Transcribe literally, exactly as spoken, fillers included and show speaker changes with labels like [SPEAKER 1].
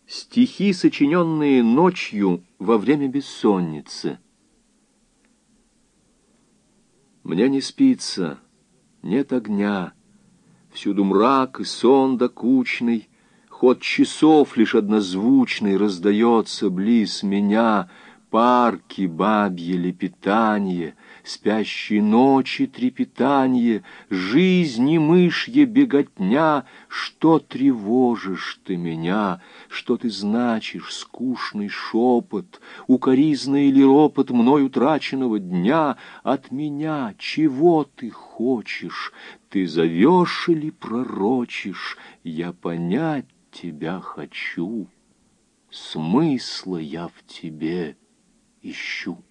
[SPEAKER 1] Стихи, сочиненные ночью во время бессонницы. Мне не спится, нет огня, всюду мрак и сон докучный, ход часов лишь однозвучный раздается близ меня, парки бабье лепетанье, спящей ночи трепетанье, жизни мышье беготня. Что тревожишь ты меня, что ты значишь, скучный шепот, укоризна или ропот мной утраченного дня? От меня чего ты хочешь? Ты зовешь или пророчишь? Я понять тебя хочу, смысла я в тебе ищу.